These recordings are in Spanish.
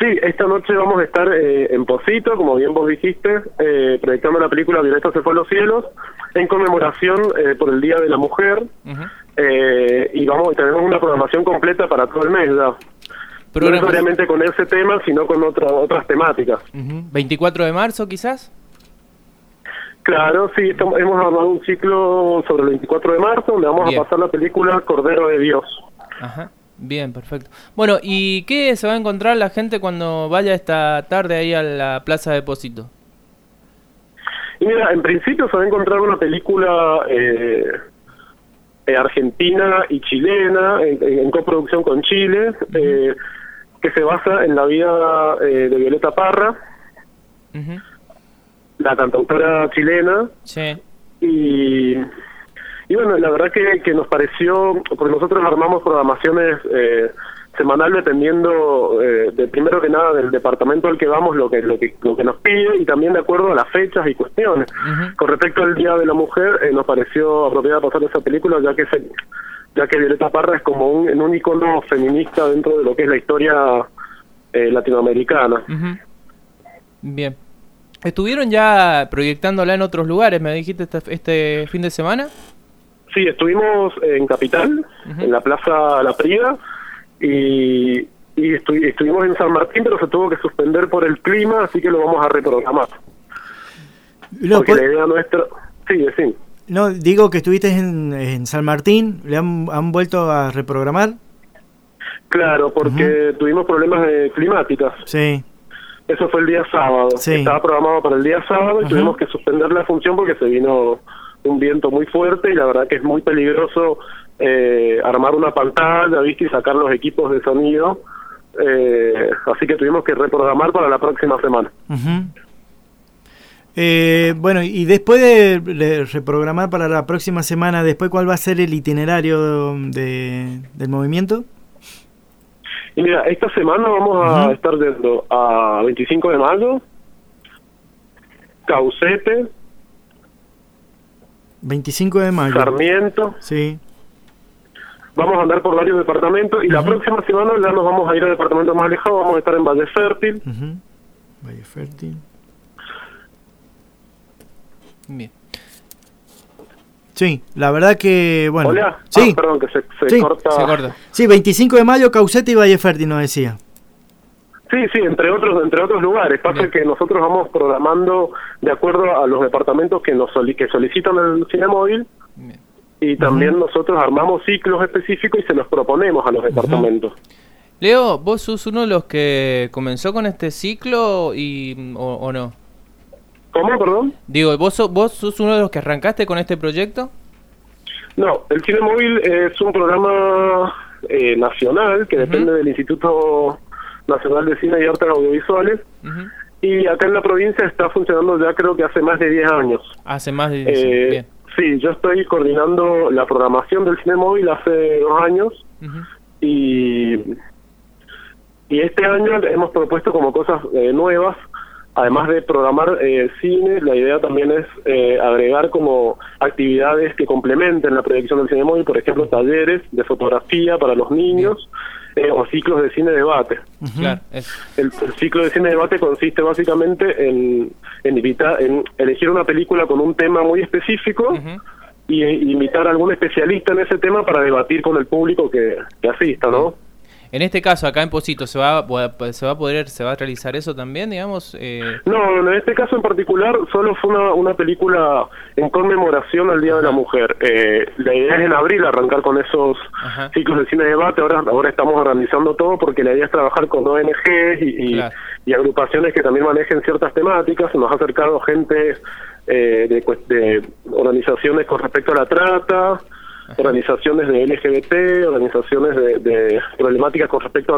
Sí, esta noche vamos a estar en Pocito, como bien vos dijiste, proyectando la película Violeta se fue a los cielos, en conmemoración por el Día de la Mujer, y tenemos una programación completa para todo el mes ya. No necesariamente con ese tema, sino con otras temáticas. 24 de marzo, quizás. Claro, sí, hemos armado un ciclo sobre el 24 de marzo, donde vamos a pasar la película Cordero de Dios. Ajá. Bien, perfecto. Bueno, ¿y qué se va a encontrar la gente cuando vaya esta tarde ahí a la Plaza de Pocito? Y mira, en principio se va a encontrar una película argentina y chilena, en coproducción con Chile, que se basa en la vida de Violeta Parra, la cantautora chilena. Sí. Y bueno, la verdad que nos pareció, porque nosotros armamos programaciones semanal dependiendo de primero que nada del departamento al que vamos, lo que nos pide, y también de acuerdo a las fechas y cuestiones. Con respecto al Día de la Mujer, nos pareció apropiada pasar esa película, ya que Violeta Parra es como un icono feminista dentro de lo que es la historia latinoamericana. Bien. ¿Estuvieron ya proyectándola en otros lugares, me dijiste, este fin de semana? Sí, estuvimos en Capital, en la Plaza La Prida, y estuvimos en San Martín, pero se tuvo que suspender por el clima, así que lo vamos a reprogramar. Porque la idea nuestra... Sí. No, digo que estuviste en San Martín, ¿le han vuelto a reprogramar? Claro, porque tuvimos problemas de climáticas. Sí. Eso fue el día sábado. Sí. Estaba programado para el día sábado y tuvimos que suspender la función porque se vino un viento muy fuerte y la verdad que es muy peligroso armar una pantalla, ¿viste? Y sacar los equipos de sonido. Así que tuvimos que reprogramar para la próxima semana. Bueno, y después de reprogramar para la próxima semana, después ¿cuál va a ser el itinerario del movimiento? Y mira, esta semana vamos a estar yendo a 25 de mayo, Caucete, 25 de mayo, Sarmiento. Sí. Vamos a andar por varios departamentos y la próxima semana ya nos vamos a ir a departamentos más alejados. Vamos a estar en Valle Fértil. Valle Fértil. Bien. Sí, la verdad que, bueno... Hola. Sí. Perdón, que se corta. Sí, 25 de mayo, Caucete y Valle Fértil, nos decía. Sí, entre otros lugares. Pasa que nosotros vamos programando de acuerdo a los departamentos que que solicitan el Cinemóvil. Y también nosotros armamos ciclos específicos y se los proponemos a los departamentos. Leo, ¿vos sos uno de los que comenzó con este ciclo o no? ¿Cómo, perdón? Digo, ¿vos sos uno de los que arrancaste con este proyecto? No, el Cinemóvil es un programa nacional que depende del Instituto Nacional de Cine y Artes Audiovisuales. Y acá en la provincia está funcionando ya creo que hace más de 10 años. Hace más de 10 años, bien. Sí, yo estoy coordinando la programación del Cinemóvil hace 2 años. Y este año hemos propuesto como cosas nuevas. Además de programar cine, la idea también es agregar como actividades que complementen la proyección del Cinemóvil, por ejemplo, talleres de fotografía para los niños o ciclos de cine-debate. Claro, el ciclo de cine-debate consiste básicamente en elegir una película con un tema muy específico y invitar a algún especialista en ese tema para debatir con el público que asista, ¿no? En este caso, acá en Pocito, ¿se va a realizar eso también, digamos? No, en este caso en particular solo fue una película en conmemoración al Día de la Mujer. La idea es en abril arrancar con esos ciclos de cine debate. Ahora estamos organizando todo porque la idea es trabajar con ONGs y agrupaciones que también manejen ciertas temáticas. Nos ha acercado gente de organizaciones con respecto a la trata, organizaciones de LGBT, organizaciones de problemáticas con respecto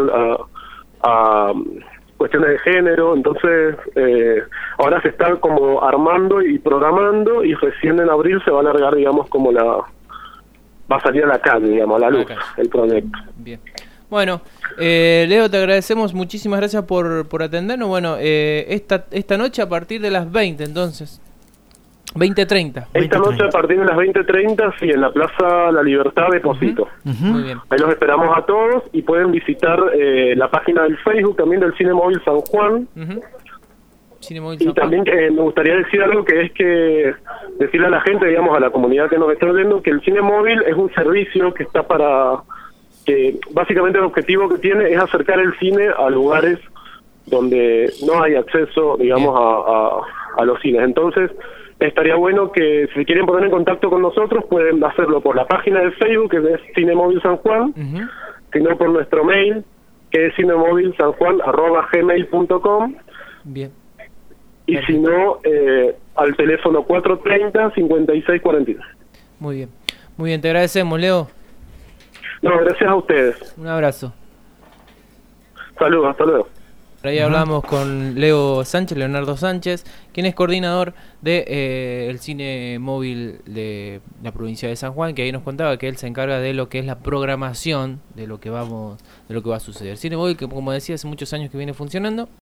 a cuestiones de género. Entonces ahora se está como armando y programando y recién en abril se va a alargar, digamos, como va a salir a la calle, digamos, a la luz, el proyecto. Bien. Bueno, Leo, te agradecemos, muchísimas gracias por atendernos. Bueno, esta noche a partir de las 20 entonces. 20:30. Esta noche a partir de las 20:30, sí, en la Plaza La Libertad de Pocito. Muy bien. Ahí los esperamos a todos y pueden visitar la página del Facebook también del Cine Móvil San Juan. Cine Móvil Y San Juan. también me gustaría decir algo, que es que decirle a la gente, digamos, a la comunidad que nos está viendo, que el Cine Móvil es un servicio que está que básicamente el objetivo que tiene es acercar el cine a lugares donde no hay acceso, digamos, a los cines. Entonces, estaría bueno que si quieren poner en contacto con nosotros, pueden hacerlo por la página de Facebook, que es Cine Móvil San Juan, sino por nuestro mail, que es cinemovilsanjuan@gmail.com. Bien. Y si no, al teléfono 430-5642. Muy bien. Muy bien, te agradecemos, Leo. No, gracias a ustedes. Un abrazo. Saludos, hasta luego. Ahí hablamos con Leonardo Sánchez, quien es coordinador de el cine móvil de la provincia de San Juan, que ahí nos contaba que él se encarga de lo que es la programación de lo que va a suceder. Cine móvil que, como decía, hace muchos años que viene funcionando.